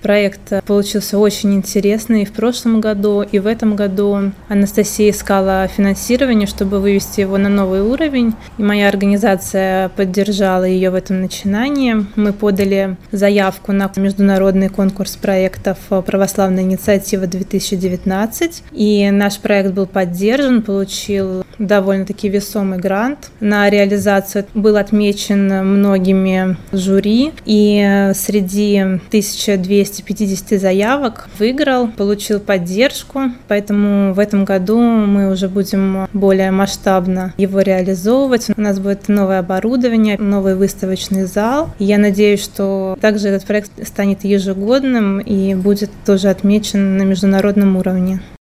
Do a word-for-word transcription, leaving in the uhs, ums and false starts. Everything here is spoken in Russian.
Проект получился очень интересный и в прошлом году, и в этом году. Анастасия искала финансирование, чтобы вывести его на новый уровень, и моя организация поддержала ее в этом начинании. Мы подали заявку на международный конкурс проектов «Православная инициатива-две тысячи девятнадцать», и наш проект был поддержан, получил довольно-таки весомый грант на реализацию. Был отмечен многими жюри, и среди тысячи двухсот пятидесяти заявок выиграл, получил поддержку, поэтому в этом году мы уже будем более масштабно его реализовывать. У нас будет новое оборудование, новый выставочный зал. Я надеюсь, что также этот проект станет ежегодным и будет тоже отмечен на международном уровне.